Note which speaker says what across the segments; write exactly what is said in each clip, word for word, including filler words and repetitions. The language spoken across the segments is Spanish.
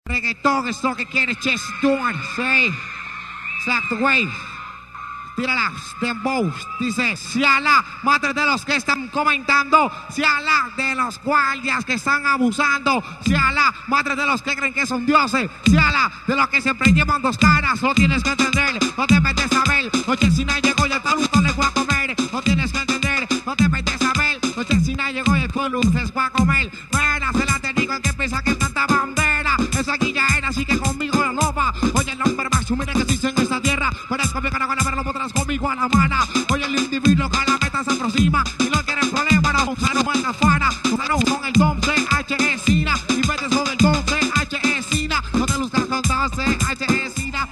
Speaker 1: Reggaetón es lo que quiere Chess Duan, sí. Slack the wave. Tírala, dembow. Dice, si a la madre de los que están comentando, si a la de los guardias que están abusando, si a la madre de los que creen que son dioses, si a la de los que siempre llevan dos caras, lo tienes que entender, no te metes a ver. Noche si nadie llegó y el taluto le voy a comer, no tienes que entender, no te metes a ver. Noche si nadie llegó y el pueblo se va a comer. Buena, se la te digo el que piensa que tanta bandera, esa aquí ya era, así que conmigo no va. Oye, el hombre más humilde que existe en esta tierra, parezco mi cara con la verlo podrás conmigo a la mano. Oye, el individuo que a la meta se aproxima y no quiere problema, no, no van afuera, no con el Tom C H E Sina y vete con el Tom C H E Sina, no te luzcas con Tom C H E Sina.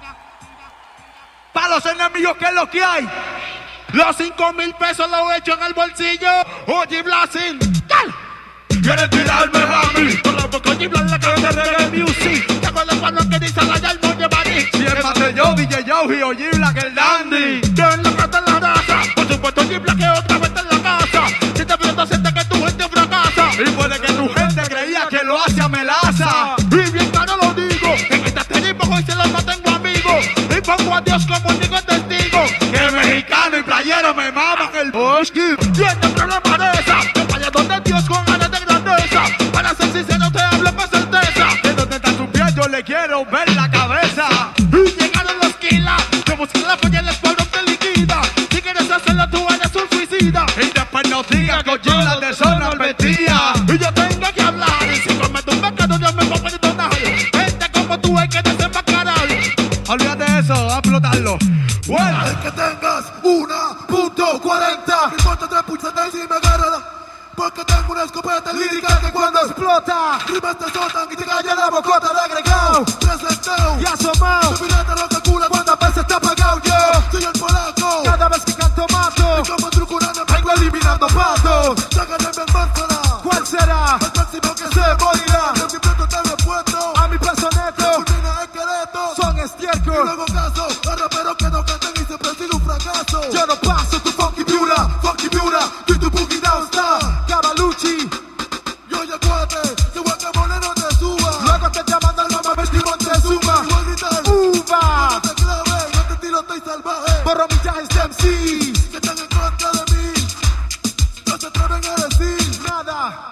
Speaker 2: Para los enemigos, ¿qué es lo que hay? Los cinco mil pesos los he hecho en el bolsillo. Oye, Blasin, ¡cal! Quieren tirarme a mí con la boca y blanca que de reggae music. ¿Te acuerdas cuando que dice la ya el moño maní? Siempre yo, D J Joe y Oye Black el Dandy. ¿Quién lo trata en la raza? Por supuesto, Oye Black que otra vez en la casa. Si te pierdo, siente que tu gente fracasa. Y puede que tu gente creía que lo hace a melaza. Y bien claro lo digo, en este tenipo hoy se los no tengo amigos. Y pongo a Dios como único testigo. Que mexicano y playero me maman el bosque. Tiene problema de esa. Yo vaya donde Dios con ganas de grandeza. Para ser sincero te hablo con certeza. De donde está su pie yo le quiero ver la cabeza. Y llegaron los kilas. Como si la polla en el pueblo te liquida. Si quieres hacerlo tú eres un suicida. Y después no digas que Oye de zona vestía. Y yo tengo que hablar. Y si cometo un pecado yo me voy a perdonar. Gente como tú hay que desenmascarar. Olvídate de eso, a explotarlo. Bueno,
Speaker 3: es que tengas una punto cuarenta. Me importa tres puñetas y me agarra. Porque tengo una escopeta lírica que cuando explota rimas te soltan y te calla la bocota de agregado. Presentado y asomado. Tu pirata lo calcula cuántas veces está apagado. Yo soy el polaco. Cada vez que canto mato. Y como trucurano vengo eliminando patos. Sácame el máscara. ¿Cuál será? El próximo que se morirá. Yo siempre te lo he puesto a mi personeto. Esqueleto. Son estiércol. Y luego caso a raperos que no cantan y se persigue un fracaso. Yo no paso tu funky viura. Funky viura. Y tu boogie down star. Cavalucci, yo ya cuate, si guacamole no te suba. Luego te llaman al mamá, vestimos te suma. Voy a gritar, uva, no te clave, no te tiro, estoy salvaje. Borro millajes de M Cs que están en contra de mí. No se atreven a decir nada.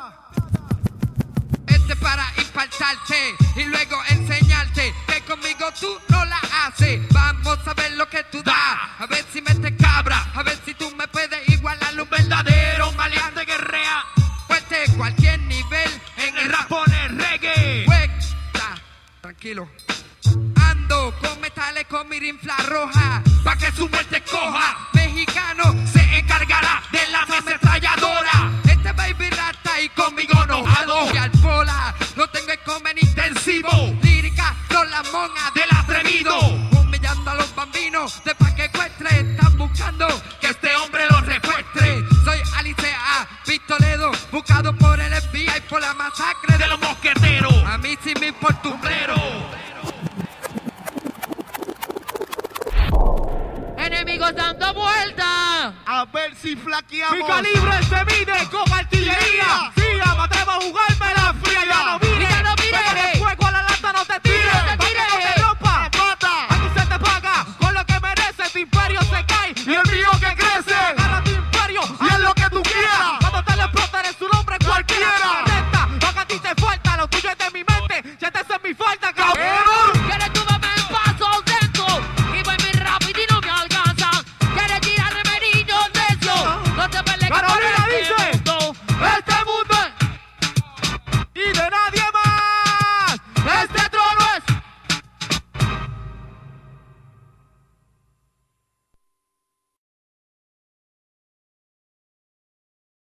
Speaker 4: Este para impactarte y luego enseñarte que conmigo tú no la haces. Vamos a ver lo que tú das, a ver si me te cabra, a ver si tú me puedes igualar un verdadero maleante guerrea. Fuerte cualquier nivel en el rap pone reggae. Cuesta, tranquilo. Ando con metales con mi rinfla roja, pa' que su muerte coja. Mexicano se encargará de la ametralladora. Este baby rata y conmigo enojado. Y al pola lo tengo en comen intensivo. Lírica son las monjas del atrevido. Humillando a los bambinos de pa' que cuestre. Están buscando que este hombre los recuestre. Soy Alicea Pistoledo, buscado por el F B I por la masacre de los mosqueteros. A mí sí me importa un plero.
Speaker 5: Enemigos dando vuelta.
Speaker 2: a ver si flaqueamos.
Speaker 6: Mi calibre se mide con artillería. Sí, matemos a jugarme la fría. Ya no mire,
Speaker 5: ya no mire.
Speaker 6: Pégale fuego a la lata, no te tires.
Speaker 5: No te
Speaker 6: Pa' que
Speaker 5: tires.
Speaker 6: no te rompa. A ti se te paga con lo que mereces. Tu imperio se cae y el mío que crece. Agarra tu imperio y haz lo que tú quieras. Cuando te lo exploten en su nombre cualquiera. Recta, lo que a ti te falta, lo tuyo es de mi mente. Ya te es mi falta.